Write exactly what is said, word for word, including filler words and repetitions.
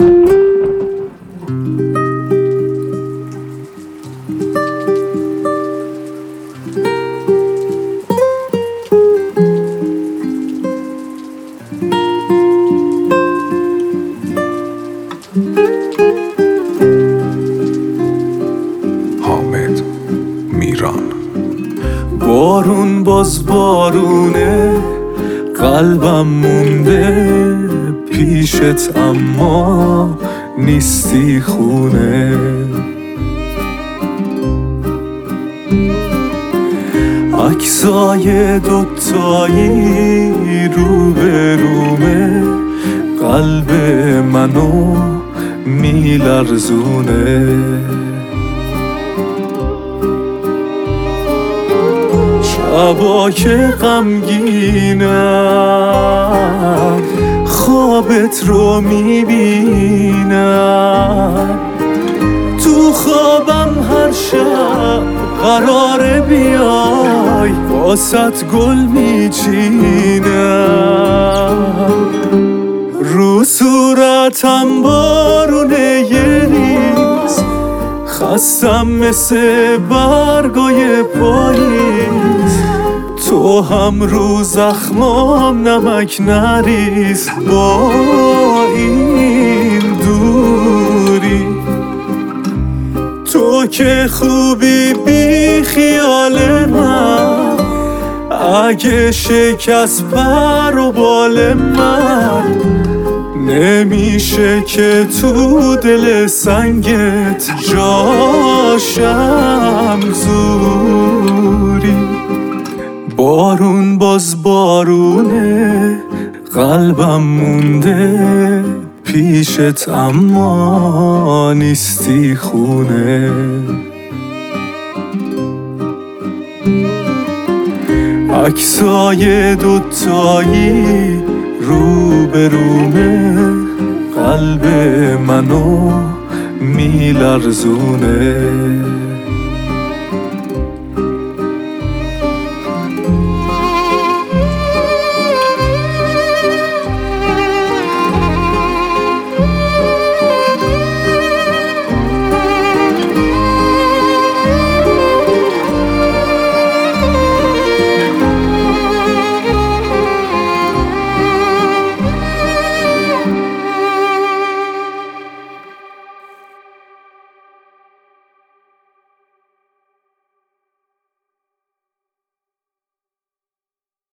حامد میران. بارون باز بارونه، قلبم مونده پیشت اما نیستی خونه. عکسای دوتایی رو به رومه، قلب منو میلرزونه. شبا که غمگینم خوابت رو میبینم، تو خوابم هر شب قراره بیای واسط گل میچینم. رو صورتم بارونه یه ریز، خستم مثل برگای پاییز. تو هم رو زخمام نمک نریز با این دوری. تو که خوبی بی خیال من، اگه شکست پر و بال من، نمیشه که تو دل سنگت جاشم زوری. بارون باز بارونه، قلبم مونده پیشت اما نیستی خونه. عکسای دوتایی رو به رومه، قلب منو میلرزونه.